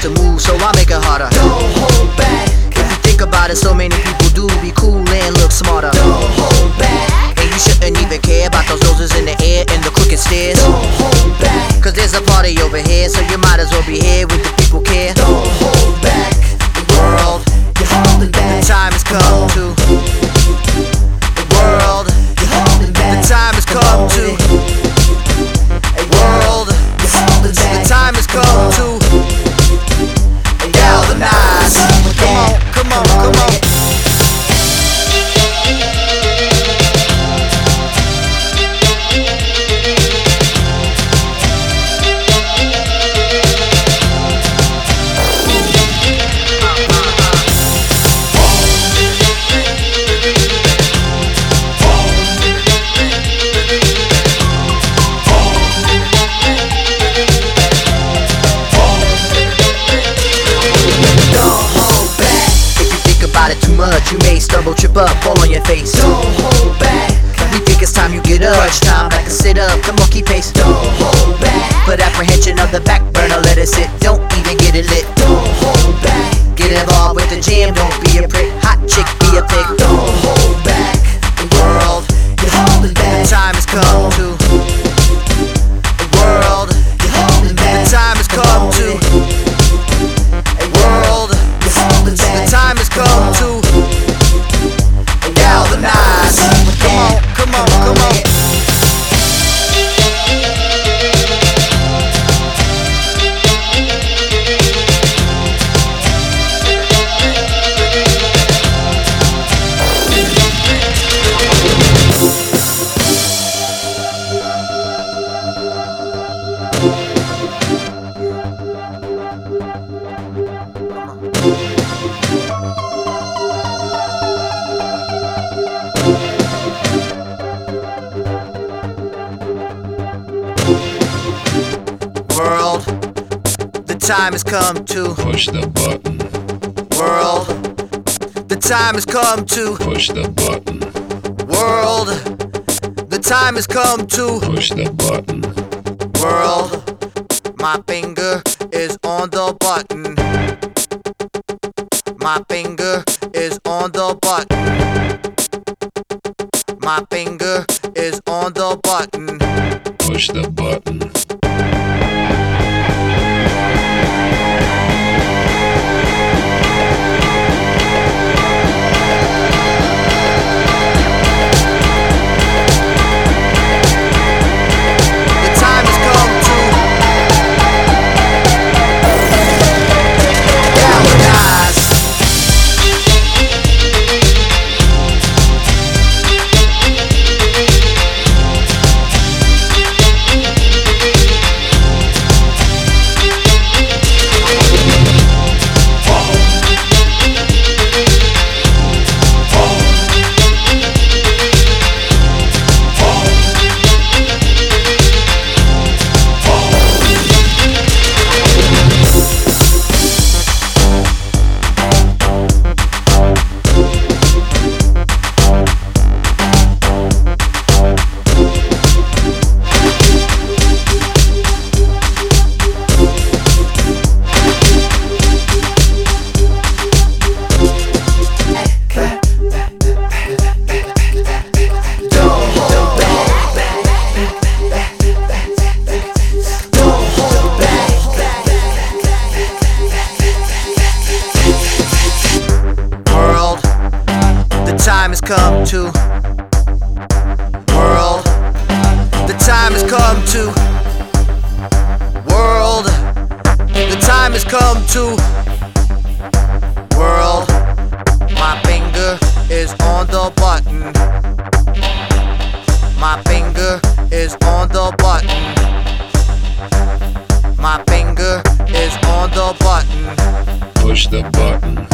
to move, so I make it harder. Don't hold back. If you think about it, so many people do be cool and look smarter. Don't hold back. And you shouldn't even care about those noses in the air and the crooked stairs. Don't hold back. Cause there's a party over here, so you might as well be here with the people care. Don't hold back. The world, You're holding back. the time has come to. The world, You're holding back. the time has come to. World, You're holding back. the time has come to galvanize. Come on, come on. Too much, you may stumble, trip up, fall on your face. Don't hold back. We think it's time you get up. Crunch time, like a sit up, come on, keep pace. Don't hold back. Put apprehension on the back burner, let it sit. Don't even get it lit. Don't hold back. Get involved with the jam, don't be a prick. Hot chick, be a pig. Don't hold back. The world, You're holding the back. time has come to. The world, You're holding back. the time has come to. World, You're holding back. the time has come to galvanize. Come on, come on. World, the time has come to. Push the button. World, the time has come to. Push the button. World, the time has come to. Push the button. World, my finger is on the button. My finger is on the button. My finger is on the button. Push the button. The time has come to galvanize. Time has come to. World, the time has come to. World, the time has come to. World, my finger is on the button. My finger is on the button. My finger is on the button. Push the button.